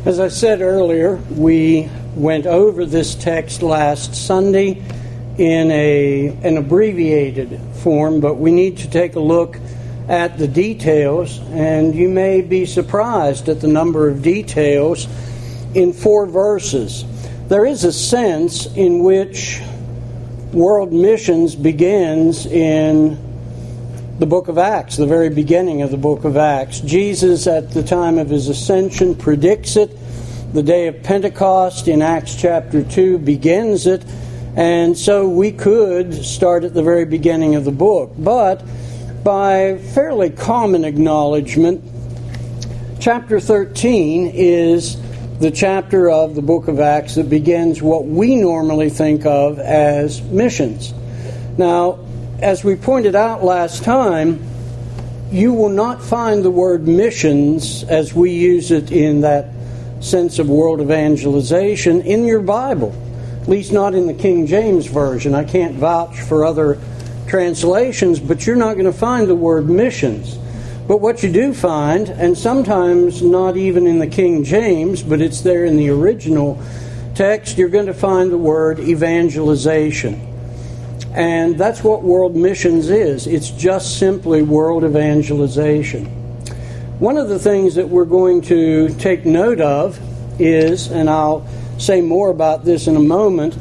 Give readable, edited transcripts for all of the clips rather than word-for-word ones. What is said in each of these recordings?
As I said earlier, we went over this text last Sunday in an abbreviated form, but we need to take a look at the details, and you may be surprised at the number of details in 4 verses. There is a sense in which world missions begins in the book of Acts, the very beginning of the book of Acts. Jesus, at the time of his ascension, predicts it. The day of Pentecost in Acts chapter 2 begins it. And so we could start at the very beginning of the book. But by fairly common acknowledgement, chapter 13 is the chapter of the book of Acts that begins what we normally think of as missions. Now, as we pointed out last time, you will not find the word missions as we use it in that sense of world evangelization in your Bible, at least not in the King James Version. I can't vouch for other translations, but you're not going to find the word missions. But what you do find, and sometimes not even in the King James, but it's there in the original text, you're going to find the word evangelization. And that's what world missions is. It's just simply world evangelization. One of the things that we're going to take note of is, and I'll say more about this in a moment,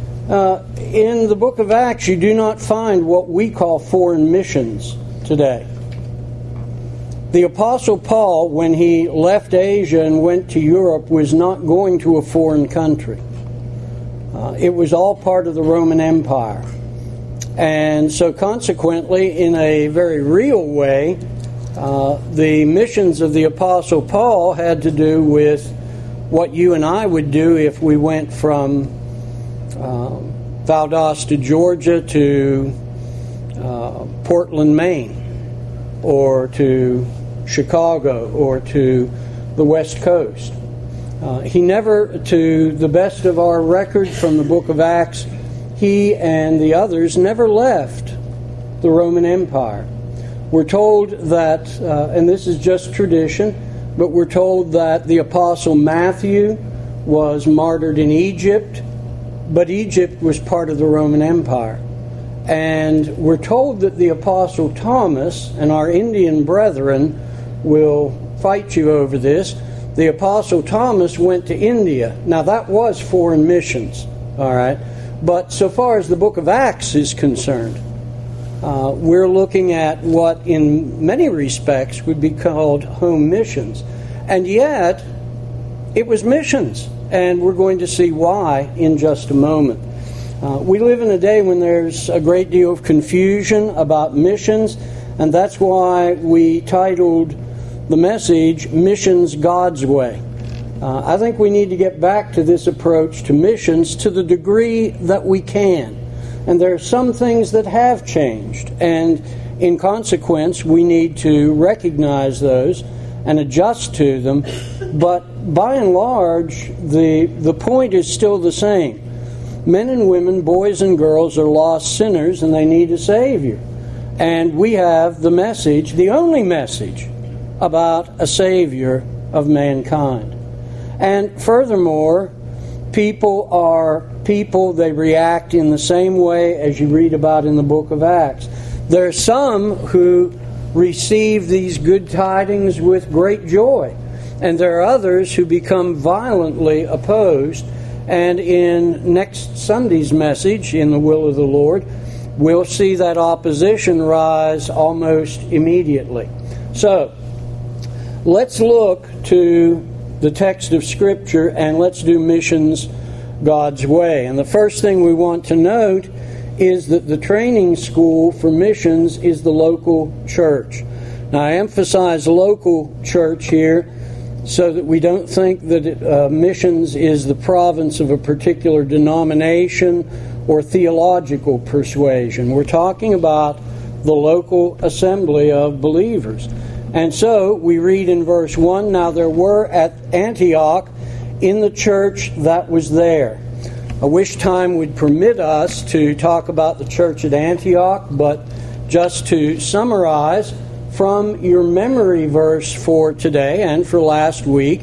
in the book of Acts you do not find what we call foreign missions today. The Apostle Paul, when he left Asia and went to Europe, was not going to a foreign country. It was all part of the Roman Empire. And so consequently, in a very real way, the missions of the Apostle Paul had to do with what you and I would do if we went from Valdosta, Georgia to Portland, Maine, or to Chicago, or to the West Coast. He never, to the best of our record from the book of Acts, he and the others never left the Roman Empire. We're told that, and this is just tradition, but we're told that the Apostle Matthew was martyred in Egypt, but Egypt was part of the Roman Empire. And we're told that the Apostle Thomas, and our Indian brethren will fight you over this, the Apostle Thomas went to India. Now that was foreign missions, all right? But so far as the book of Acts is concerned, we're looking at what in many respects would be called home missions. And yet, it was missions. And we're going to see why in just a moment. We live in a day when there's a great deal of confusion about missions, and that's why we titled the message, Missions God's Way. I think we need to get back to this approach to missions to the degree that we can. And there are some things that have changed, and in consequence we need to recognize those and adjust to them. But by and large, the point is still the same. Men and women, boys and girls are lost sinners and they need a Savior. And we have the message, the only message, about a Savior of mankind. And furthermore, people are people, they react in the same way as you read about in the book of Acts. There are some who receive these good tidings with great joy, and there are others who become violently opposed. And in next Sunday's message, in the will of the Lord, we'll see that opposition rise almost immediately. So, let's look to the text of Scripture and let's do missions God's way. And the first thing we want to note is that the training school for missions is the local church. Now, I emphasize local church here so that we don't think that missions is the province of a particular denomination or theological persuasion. We're talking about the local assembly of believers. And so we read in verse 1, Now there were at Antioch in the church that was there. I wish time would permit us to talk about the church at Antioch, but just to summarize from your memory verse for today and for last week,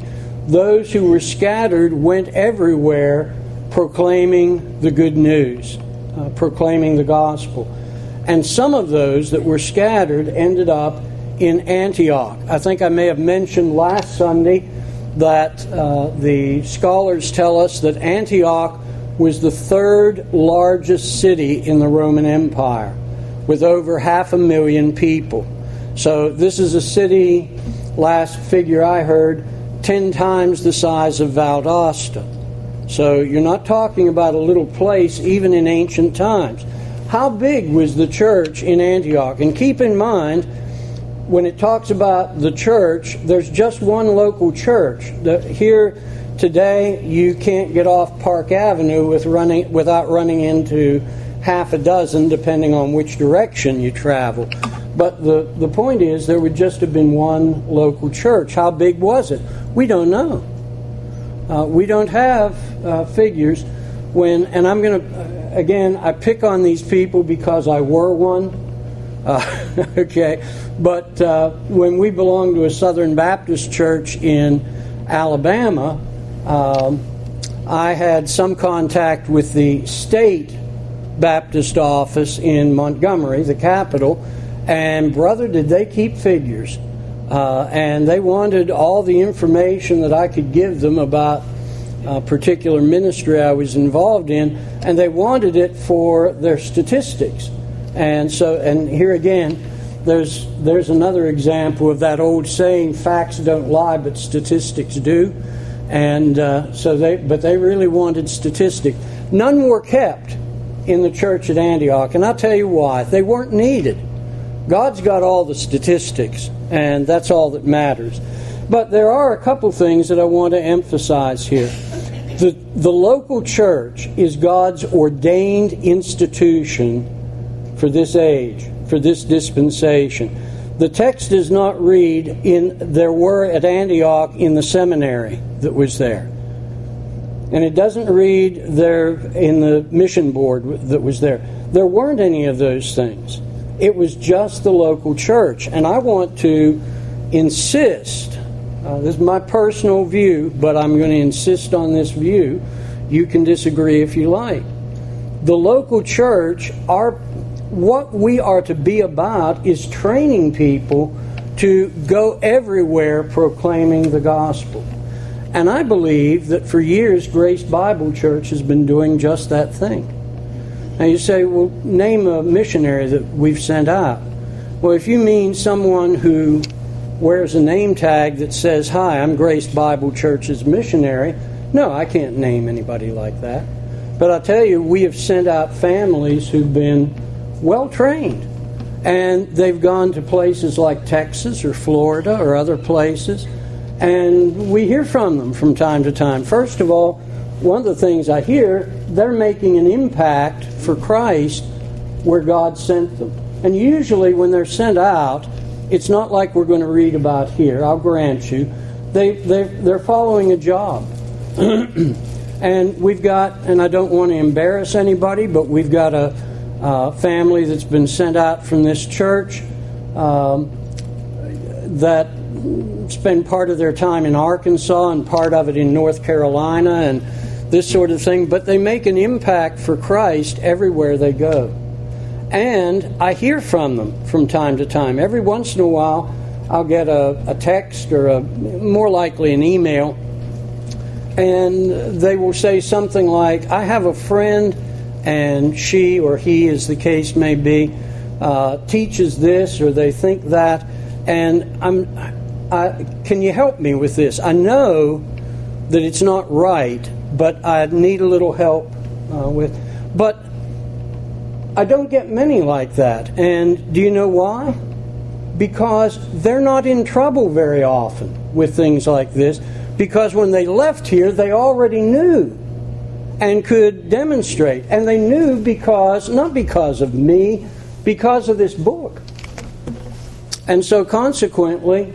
those who were scattered went everywhere proclaiming the good news, proclaiming the gospel. And some of those that were scattered ended up in Antioch. I think I may have mentioned last Sunday that the scholars tell us that Antioch was the third largest city in the Roman Empire, with over 500,000 people. So this is a city, last figure I heard, 10 times the size of Valdosta. So you're not talking about a little place, even in ancient times. How big was the church in Antioch? And keep in mind, when it talks about the church, there's just one local church. Here today, you can't get off Park Avenue without running into half a dozen, depending on which direction you travel. But the point is, there would just have been one local church. How big was it? We don't know. We don't have figures. And I'm going to, again, I pick on these people because I were one. Okay. But when we belonged to a Southern Baptist church in Alabama, I had some contact with the state Baptist office in Montgomery, the capital, and brother, did they keep figures. And they wanted all the information that I could give them about a particular ministry I was involved in, and they wanted it for their statistics. And here again, there's another example of that old saying, facts don't lie, but statistics do. And but they really wanted statistics. None were kept in the church at Antioch, and I'll tell you why. They weren't needed. God's got all the statistics, and that's all that matters. But there are a couple things that I want to emphasize here. The local church is God's ordained institution for this age, for this dispensation. The text does not read, there were at Antioch in the seminary that was there. And it doesn't read there in the mission board that was there. There weren't any of those things. It was just the local church. And I want to insist, this is my personal view, but I'm going to insist on this view. You can disagree if you like. The local church, what we are to be about is training people to go everywhere proclaiming the gospel. And I believe that for years, Grace Bible Church has been doing just that thing. Now you say, well, name a missionary that we've sent out. Well, if you mean someone who wears a name tag that says, hi, I'm Grace Bible Church's missionary, no, I can't name anybody like that. But I'll tell you, we have sent out families who've been well trained. And they've gone to places like Texas or Florida or other places. And we hear from them from time to time. First of all, one of the things I hear, they're making an impact for Christ where God sent them. And usually when they're sent out, it's not like we're going to read about here, I'll grant you. They're following a job. And we've got, and I don't want to embarrass anybody, but we've got a family that's been sent out from this church that spend part of their time in Arkansas and part of it in North Carolina and this sort of thing, but they make an impact for Christ everywhere they go. And I hear from them from time to time. Every once in a while, I'll get a text or more likely an email, and they will say something like, I have a friend, and she or he, as the case may be, teaches this or they think that, and can you help me with this? I know that it's not right, but I need a little help with. But I don't get many like that. And do you know why? Because they're not in trouble very often with things like this. Because when they left here, they already knew and could demonstrate. And they knew because, not because of me, because of this book. And so consequently,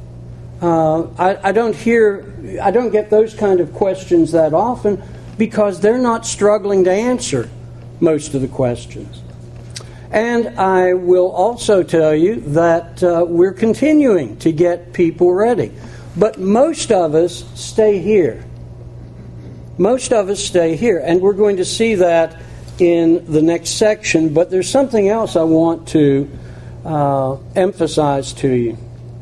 I don't get those kind of questions that often because they're not struggling to answer most of the questions. And I will also tell you that we're continuing to get people ready. But most of us stay here. Most of us stay here, and we're going to see that in the next section, but there's something else I want to emphasize to you.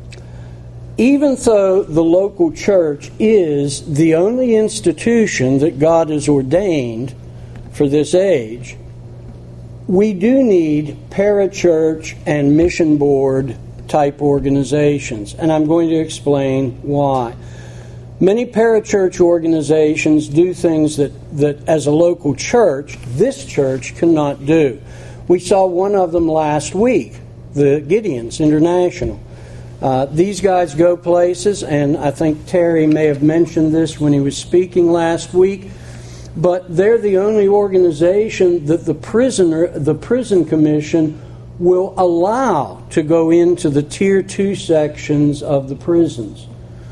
Even though the local church is the only institution that God has ordained for this age, we do need parachurch and mission board type organizations, and I'm going to explain why. Many parachurch organizations do things that as a local church, this church cannot do. We saw one of them last week, the Gideons International. These guys go places, and I think Terry may have mentioned this when he was speaking last week, but they're the only organization that the prison commission will allow to go into the Tier 2 sections of the prisons.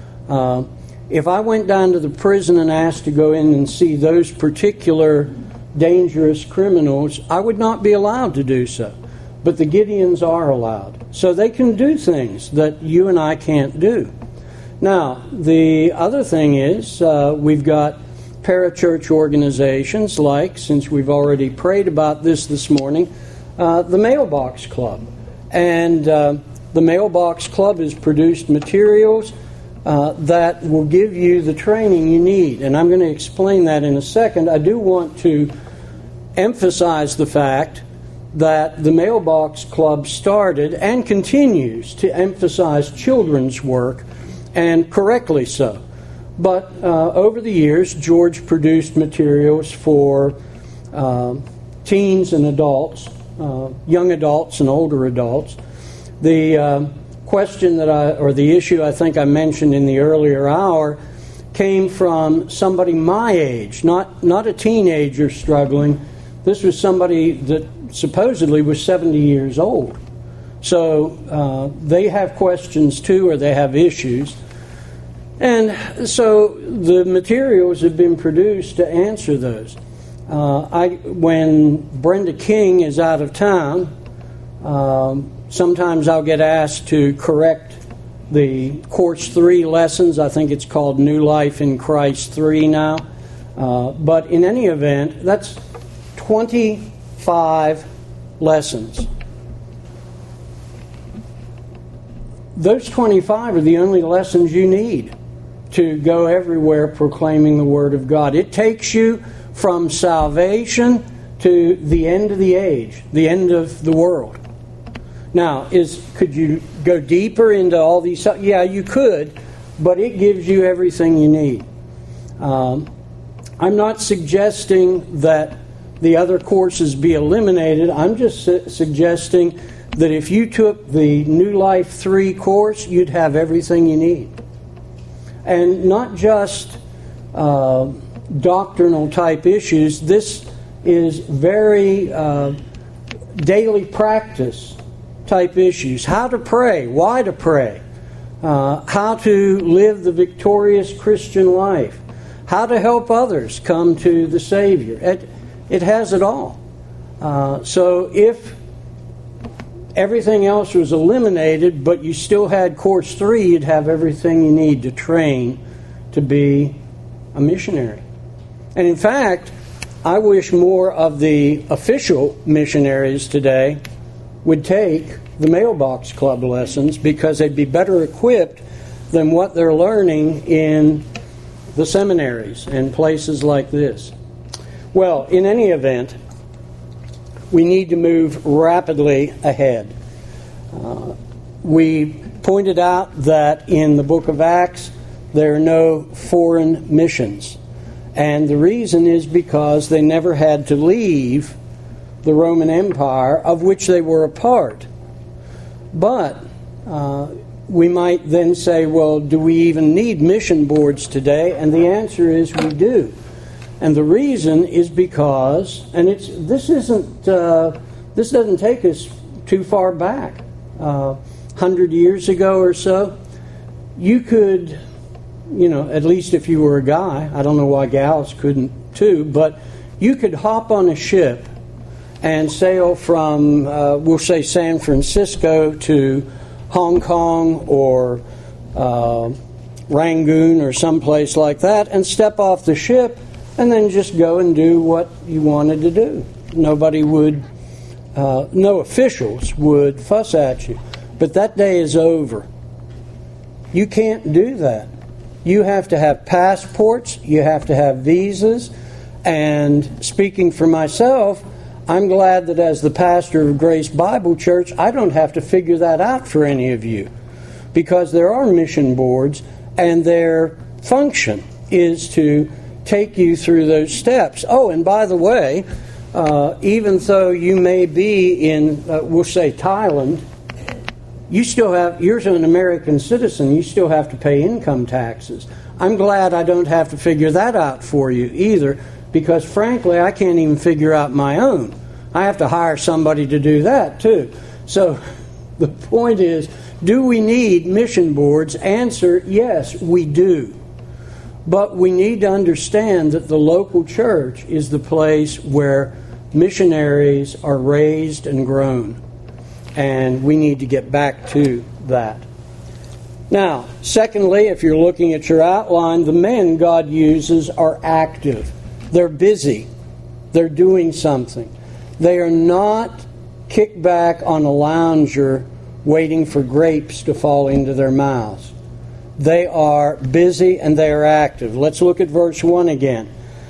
If I went down to the prison and asked to go in and see those particular dangerous criminals, I would not be allowed to do so. But the Gideons are allowed. So they can do things that you and I can't do. Now, the other thing is we've got parachurch organizations like, since we've already prayed about this morning, the Mailbox Club. And the Mailbox Club has produced materials that will give you the training you need. And I'm going to explain that in a second. I do want to emphasize the fact that the Mailbox Club started and continues to emphasize children's work, and correctly so. But over the years, George produced materials for teens and adults, young adults and older adults. The question the issue I think I mentioned in the earlier hour came from somebody my age, not a teenager struggling. This was somebody that supposedly was 70 years old. So they have questions too, or they have issues. And so the materials have been produced to answer those. When Brenda King is out of town, sometimes I'll get asked to correct the Course 3 lessons. I think it's called New Life in Christ 3 now. But in any event, that's 25 lessons. Those 25 are the only lessons you need to go everywhere proclaiming the Word of God. It takes you from salvation to the end of the age, the end of the world. Now, could you go deeper into all these? Yeah, you could, but it gives you everything you need. I'm not suggesting that the other courses be eliminated. I'm just suggesting that if you took the New Life 3 course, you'd have everything you need. And not just doctrinal type issues. This is very daily practice type issues. How to pray, why to pray, how to live the victorious Christian life, how to help others come to the Savior. It has it all. So if everything else was eliminated, but you still had Course 3, you'd have everything you need to train to be a missionary. And in fact, I wish more of the official missionaries today would take the Mailbox Club lessons, because they'd be better equipped than what they're learning in the seminaries and places like this. Well, in any event, we need to move rapidly ahead. We pointed out that in the book of Acts, there are no foreign missions. And the reason is because they never had to leave the Roman Empire, of which they were a part. But we might then say, well, do we even need mission boards today? And the answer is we do. And the reason is because, and this doesn't take us too far back. 100 years ago or so, you could, at least if you were a guy, I don't know why gals couldn't too, but you could hop on a ship and sail from, we'll say, San Francisco to Hong Kong or Rangoon or someplace like that and step off the ship and then just go and do what you wanted to do. Nobody would, no officials would fuss at you. But that day is over. You can't do that. You have to have passports, you have to have visas, and speaking for myself, I'm glad that as the pastor of Grace Bible Church, I don't have to figure that out for any of you, because there are mission boards, and their function is to take you through those steps. Oh, and by the way, even though you may be in, we'll say Thailand, you're an American citizen, you still have to pay income taxes. I'm glad I don't have to figure that out for you either, because frankly, I can't even figure out my own. I have to hire somebody to do that too. So the point is, do we need mission boards? Answer, yes, we do. But we need to understand that the local church is the place where missionaries are raised and grown. And we need to get back to that. Now, secondly, if you're looking at your outline, the men God uses are active. They're busy. They're doing something. They are not kicked back on a lounger waiting for grapes to fall into their mouths. They are busy and they are active. Let's look at verse 1 again.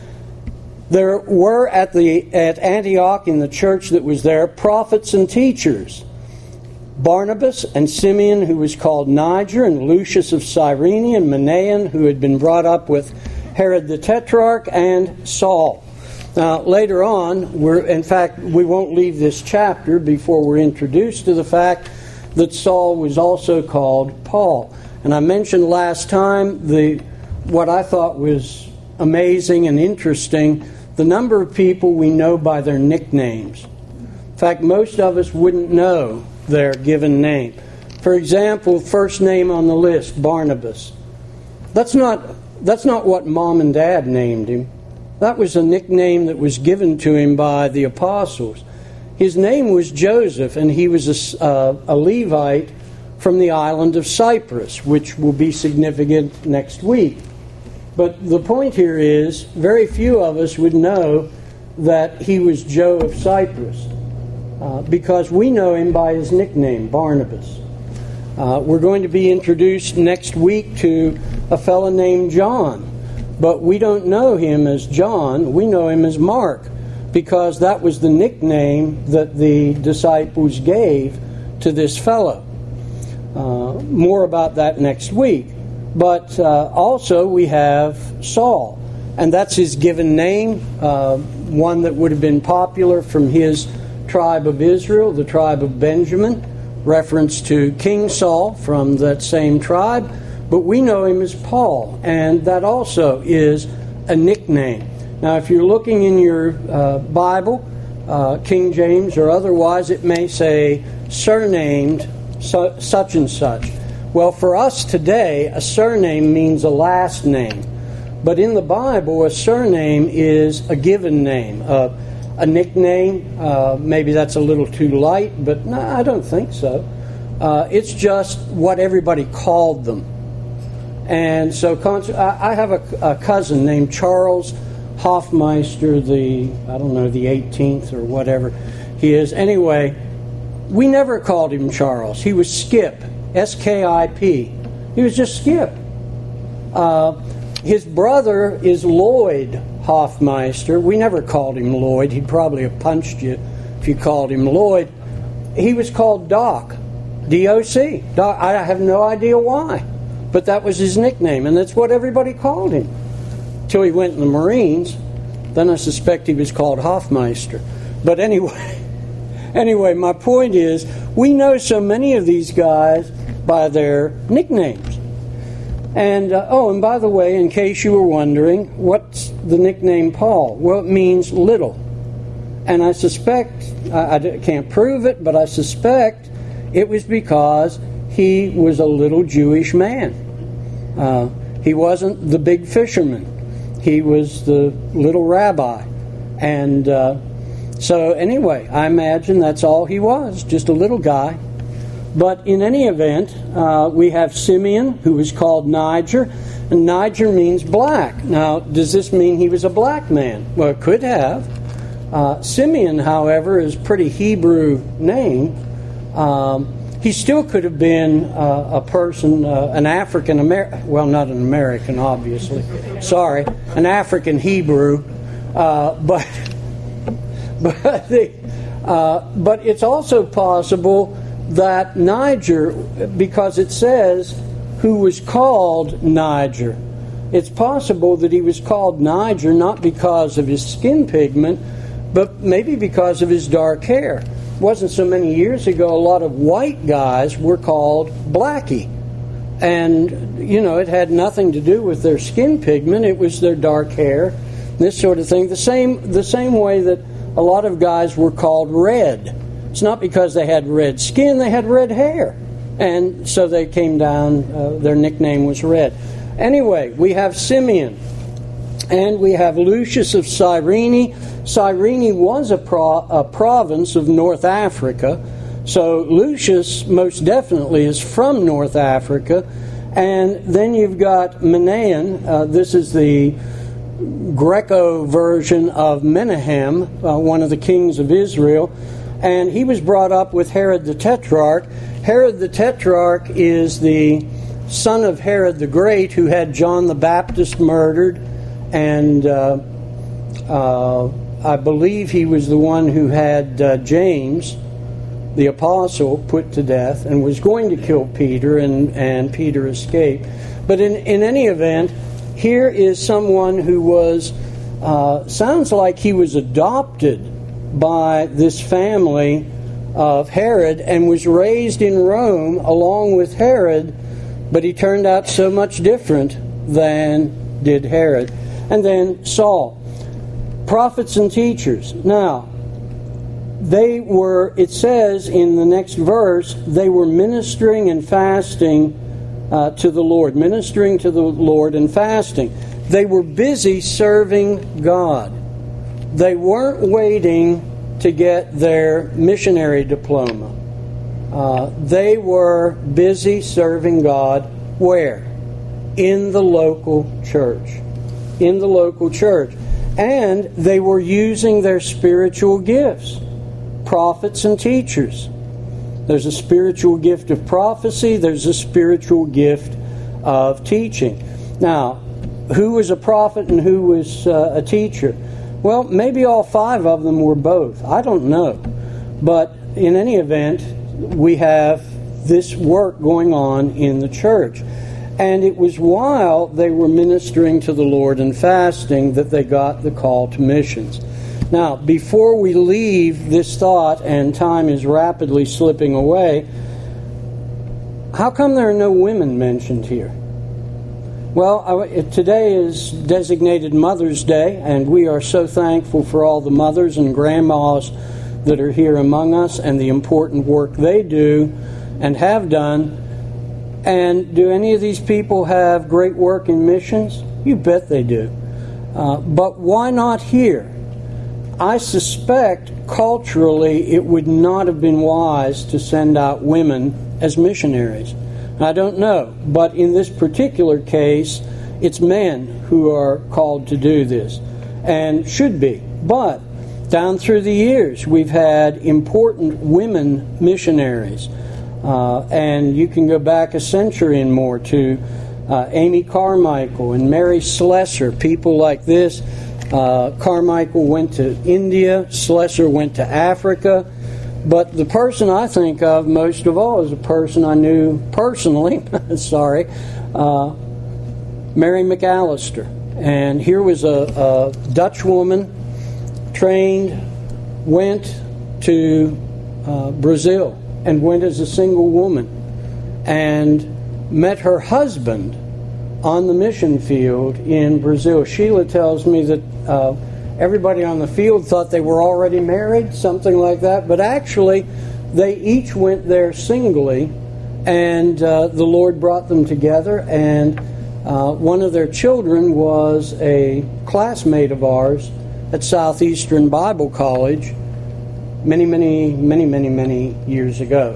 There were at Antioch, in the church that was there, prophets and teachers. Barnabas and Simeon, who was called Niger, and Lucius of Cyrene, and Manaen, who had been brought up with Herod the Tetrarch, and Saul. Now, later on, we won't leave this chapter before we're introduced to the fact that Saul was also called Paul. And I mentioned last time what I thought was amazing and interesting, the number of people we know by their nicknames. In fact, most of us wouldn't know their given name. For example, first name on the list, Barnabas. That's not what Mom and Dad named him. That was a nickname that was given to him by the apostles. His name was Joseph, and he was a Levite from the island of Cyprus, which will be significant next week. But the point here is, very few of us would know that he was Joe of Cyprus, because we know him by his nickname, Barnabas. We're going to be introduced next week to a fellow named John, but we don't know him as John, we know him as Mark, because that was the nickname that the disciples gave to this fellow. More about that next week. But also we have Saul, and that's his given name, one that would have been popular from his tribe of Israel, the tribe of Benjamin, reference to King Saul from that same tribe, but we know him as Paul, and that also is a nickname. Now, if you're looking in your Bible, King James or otherwise, it may say surnamed such and such. Well, for us today, a surname means a last name. But in the Bible, a surname is a given name. A nickname, maybe that's a little too light, but no, I don't think so. It's just what everybody called them. And so I have a cousin named Charles Hoffmeister, the 18th or whatever he is. Anyway, we never called him Charles. He was Skip, S-K-I-P. He was just Skip. His brother is Lloyd Hoffmeister. We never called him Lloyd. He'd probably have punched you if you called him Lloyd. He was called Doc, D-O-C. Doc. I have no idea why, but that was his nickname, and that's what everybody called him. Till he went in the Marines. Then I suspect he was called Hoffmeister. But anyway, my point is, we know so many of these guys by their nicknames. And, and by the way, in case you were wondering, what's the nickname Paul? Well, it means little. And I suspect, I can't prove it, but I suspect it was because he was a little Jewish man. He wasn't the big fisherman. He was the little rabbi. And so anyway, I imagine that's all he was, just a little guy. But in any event, we have Simeon, who was called Niger, and Niger means black. Now, does this mean he was a black man? Well, it could have. Simeon, however, is a pretty Hebrew name. He still could have been a person, an African American, well, not an American, obviously. Sorry, an African Hebrew, but it's also possible that Niger, because it says who was called Niger. It's possible that he was called Niger not because of his skin pigment, but maybe because of his dark hair. It wasn't so many years ago, a lot of white guys were called Blackie. And, you know, it had nothing to do with their skin pigment. It was their dark hair, this sort of thing. The same way that a lot of guys were called Red. It's not because they had red skin, they had red hair. And so they came down, their nickname was Red. Anyway, we have Simeon. And we have Lucius of Cyrene. Cyrene was a province of North Africa. So Lucius most definitely is from North Africa. And then you've got Menahan. This is the Greco version of Menahem, one of the kings of Israel. And he was brought up with Herod the Tetrarch. Herod the Tetrarch is the son of Herod the Great, who had John the Baptist murdered. And I believe he was the one who had James, the apostle, put to death and was going to kill Peter, and Peter escaped. But in any event, here is someone who was, sounds like he was adopted by this family of Herod and was raised in Rome along with Herod, but he turned out so much different than did Herod. And then Saul. Prophets and teachers. Now, they were, it says in the next verse, they were ministering and fasting to the Lord. Ministering to the Lord and fasting. They were busy serving God. They weren't waiting to get their missionary diploma. They were busy serving God where? In the local church. In the local church. And they were using their spiritual gifts. Prophets and teachers. There's a spiritual gift of prophecy. There's a spiritual gift of teaching. Now, who was a prophet and who was a teacher? Well, maybe all five of them were both. I don't know. But in any event, we have this work going on in the church. And it was while they were ministering to the Lord and fasting that they got the call to missions. Now, before we leave this thought, and time is rapidly slipping away, how come there are no women mentioned here? Well, today is designated Mother's Day, and we are so thankful for all the mothers and grandmas that are here among us and the important work they do and have done. And do any of these people have great work in missions? You bet they do. But why not here? I suspect culturally it would not have been wise to send out women as missionaries. I don't know, but in this particular case, it's men who are called to do this, and should be. But down through the years, we've had important women missionaries, and you can go back a century and more to Amy Carmichael and Mary Slessor, people like this. Carmichael went to India, Slessor went to Africa. But the person I think of most of all is a person I knew personally, Mary McAllister. And here was a Dutch woman, trained, went to Brazil, and went as a single woman, and met her husband on the mission field in Brazil. Sheila tells me that everybody on the field thought they were already married, something like that. But actually, they each went there singly, and the Lord brought them together. And one of their children was a classmate of ours at Southeastern Bible College many years ago.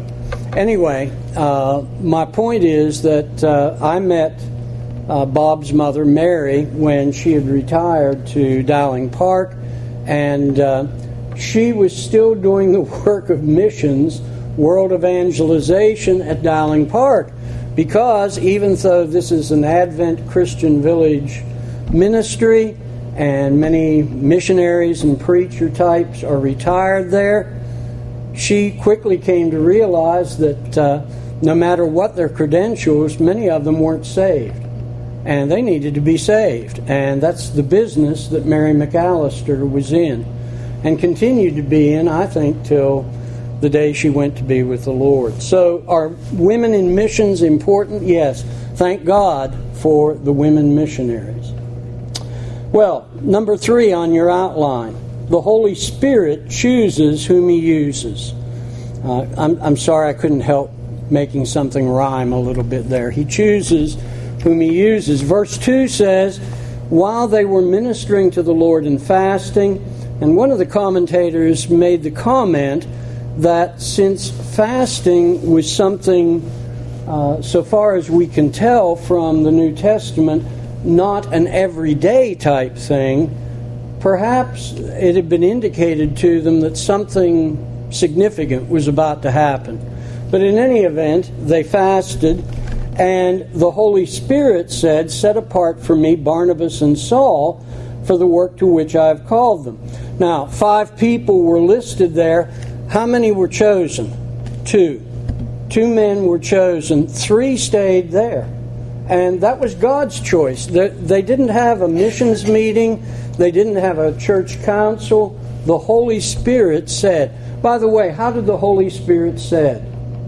Anyway, my point is that I met Bob's mother, Mary, when she had retired to Dowling Park, and she was still doing the work of missions, world evangelization at Dowling Park, because even though this is an Advent Christian Village ministry and many missionaries and preacher types are retired there, she quickly came to realize that no matter what their credentials, many of them weren't saved. And they needed to be saved. And that's the business that Mary McAllister was in and continued to be in, I think, till the day she went to be with the Lord. So are women in missions important? Yes. Thank God for the women missionaries. Well, number 3 on your outline. The Holy Spirit chooses whom He uses. I'm sorry I couldn't help making something rhyme a little bit there. He chooses whom He uses. Verse 2 says, while they were ministering to the Lord and fasting, and one of the commentators made the comment that since fasting was something, so far as we can tell from the New Testament, not an everyday type thing, perhaps it had been indicated to them that something significant was about to happen. But in any event, they fasted, and the Holy Spirit said, set apart for me Barnabas and Saul for the work to which I have called them. Now, 5 people were listed there. How many were chosen? 2. 2 men were chosen. 3 stayed there. And that was God's choice. They didn't have a missions meeting. They didn't have a church council. The Holy Spirit said. By the way, how did the Holy Spirit say?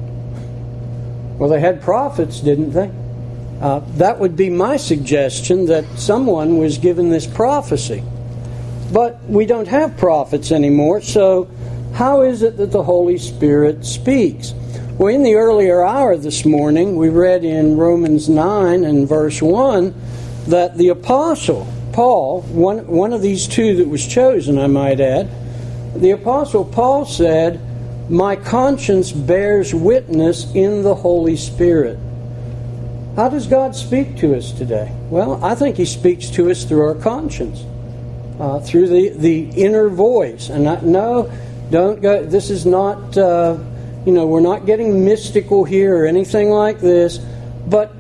Well, they had prophets, didn't they? That would be my suggestion, that someone was given this prophecy. But we don't have prophets anymore, so how is it that the Holy Spirit speaks? Well, in the earlier hour this morning, we read in Romans 9 and verse 1 that the Apostle Paul, one of these 2 that was chosen, I might add, the Apostle Paul said, my conscience bears witness in the Holy Spirit. How does God speak to us today? Well, I think He speaks to us through our conscience, through the inner voice. And don't go. This is not, we're not getting mystical here or anything like this. But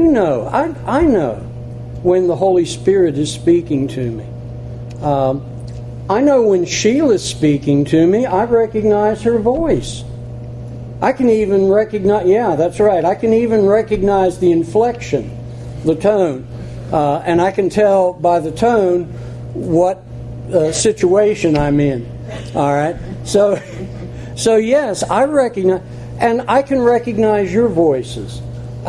I know when the Holy Spirit is speaking to me. I know when Sheila's speaking to me, I recognize her voice. I can even recognize, that's right, I can even recognize the inflection, the tone. And I can tell by the tone what situation I'm in. All right? So yes, I recognize, and I can recognize your voices.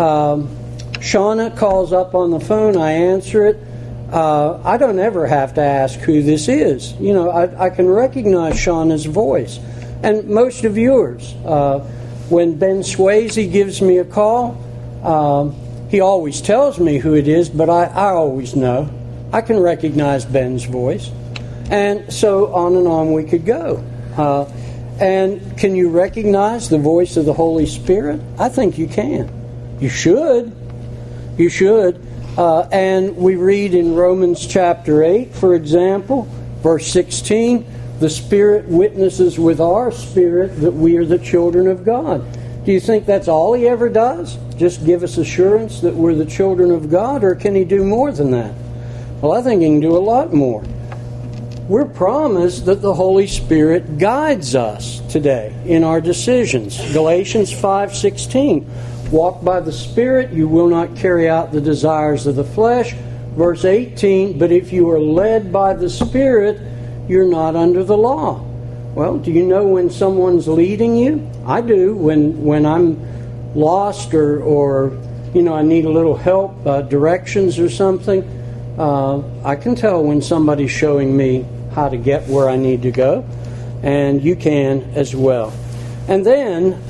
Shauna calls up on the phone, I answer it. I don't ever have to ask who this is. I can recognize Shauna's voice. And most of yours. When Ben Swayze gives me a call, he always tells me who it is, but I always know. I can recognize Ben's voice. And so on and on we could go. And can you recognize the voice of the Holy Spirit? I think you can. You should. You should. And we read in Romans chapter 8, for example, verse 16, the Spirit witnesses with our spirit that we are the children of God. Do you think that's all He ever does? Just give us assurance that we're the children of God? Or can He do more than that? Well, I think He can do a lot more. We're promised that the Holy Spirit guides us today in our decisions. Galatians 5:16. Walk by the Spirit, you will not carry out the desires of the flesh. Verse 18, but if you are led by the Spirit, you're not under the law. Well, do you know when someone's leading you? I do. When I'm lost or I need a little help, directions or something, I can tell when somebody's showing me how to get where I need to go. And you can as well. And then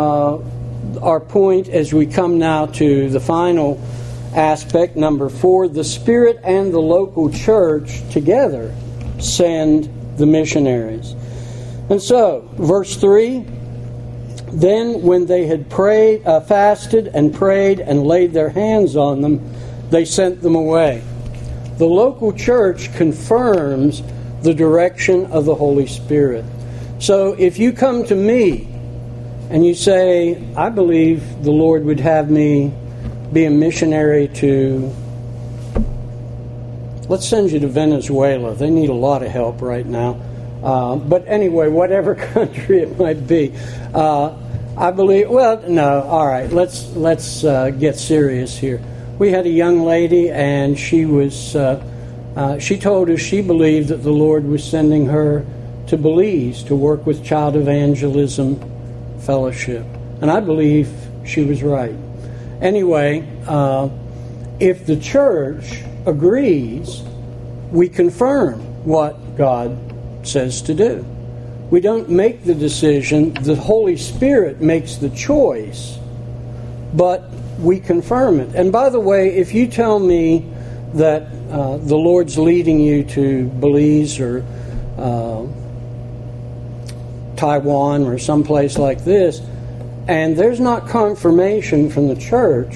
our point as we come now to the final aspect, number 4, the Spirit and the local church together send the missionaries. And so, verse 3, Then when they had fasted and prayed and laid their hands on them, they sent them away. The local church confirms the direction of the Holy Spirit. So if you come to me and you say, I believe the Lord would have me be a missionary to, let's send you to Venezuela. They need a lot of help right now. But anyway, whatever country it might be, I believe. Well, no. All right. Let's get serious here. We had a young lady, and she was. She told us she believed that the Lord was sending her to Belize to work with Child Evangelism Fellowship, and I believe she was right. Anyway, if the church agrees, we confirm what God says to do. We don't make the decision. The Holy Spirit makes the choice, but we confirm it. And by the way, if you tell me that the Lord's leading you to Belize or Taiwan or someplace like this, and there's not confirmation from the church,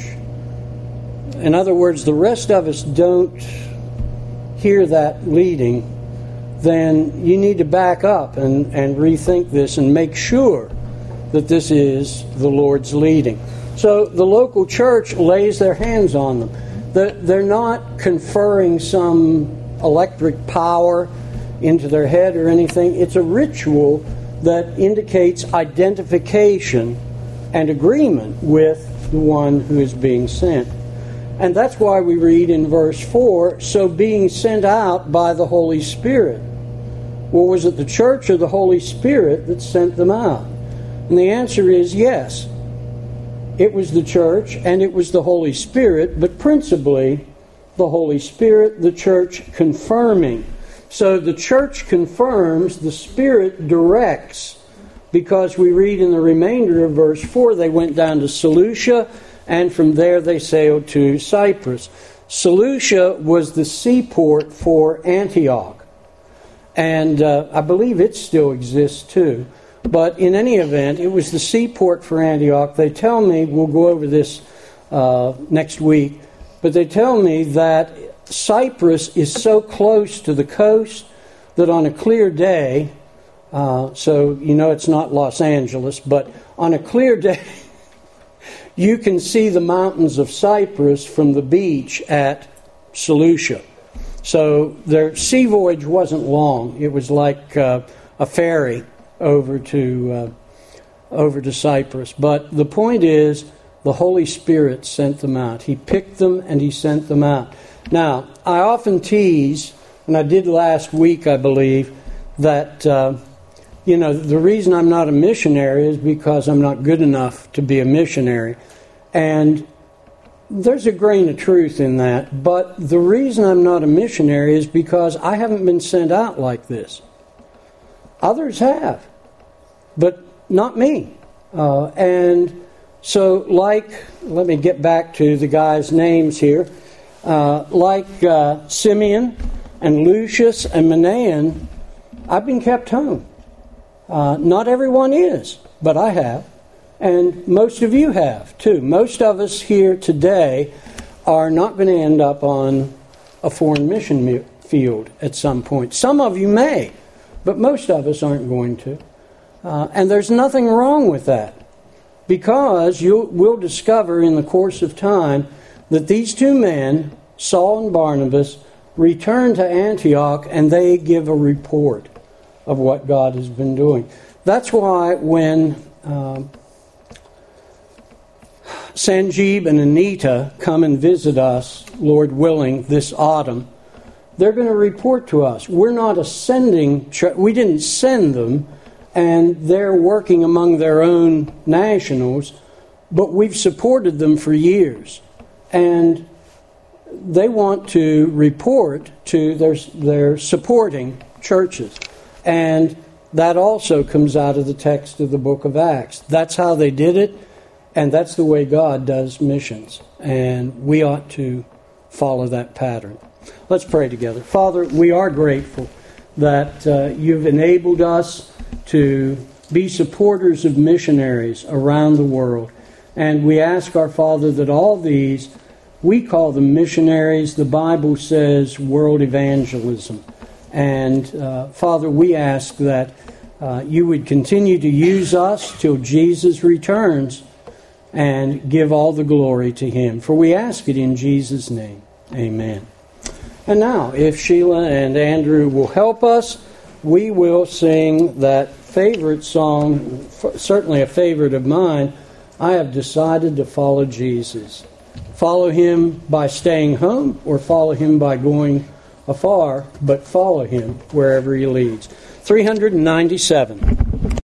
in other words, the rest of us don't hear that leading, then you need to back up and rethink this and make sure that this is the Lord's leading. So the local church lays their hands on them. They're not conferring some electric power into their head or anything. It's a ritual that indicates identification and agreement with the one who is being sent. And that's why we read in verse 4, so being sent out by the Holy Spirit. Well, was it the church or the Holy Spirit that sent them out? And the answer is yes. It was the church and it was the Holy Spirit, but principally the Holy Spirit, the church confirming. So the church confirms, the Spirit directs, because we read in the remainder of verse 4, they went down to Seleucia, and from there they sailed to Cyprus. Seleucia was the seaport for Antioch, and I believe it still exists too. But in any event, it was the seaport for Antioch. They tell me, we'll go over this next week, but they tell me that Cyprus is so close to the coast that on a clear day, so you know it's not Los Angeles, but on a clear day, you can see the mountains of Cyprus from the beach at Seleucia. So their sea voyage wasn't long. It was like a ferry over to Cyprus. But the point is, the Holy Spirit sent them out. He picked them and He sent them out. Now, I often tease, and I did last week, I believe, that the reason I'm not a missionary is because I'm not good enough to be a missionary. And there's a grain of truth in that. But the reason I'm not a missionary is because I haven't been sent out like this. Others have, but not me. And so, let me get back to the guys' names here. Like Simeon and Lucius and Manaen, I've been kept home. Not everyone is, but I have. And most of you have, too. Most of us here today are not going to end up on a foreign mission field at some point. Some of you may, but most of us aren't going to. And there's nothing wrong with that, because we'll discover in the course of time that these two men, Saul and Barnabas, return to Antioch and they give a report of what God has been doing. That's why when Sanjeev and Anita come and visit us, Lord willing, this autumn, they're going to report to us. We're not a sending church. We didn't send them, and they're working among their own nationals, but we've supported them for years. And they want to report to their supporting churches. And that also comes out of the text of the book of Acts. That's how they did it, and that's the way God does missions. And we ought to follow that pattern. Let's pray together. Father, we are grateful that you've enabled us to be supporters of missionaries around the world. And we ask our Father that all these, we call them missionaries. The Bible says world evangelism. And Father, we ask that you would continue to use us till Jesus returns and give all the glory to Him. For we ask it in Jesus' name. Amen. And now, if Sheila and Andrew will help us, we will sing that favorite song, certainly a favorite of mine, I Have Decided to Follow Jesus. Follow Him by staying home or follow Him by going afar, but follow Him wherever He leads. 397.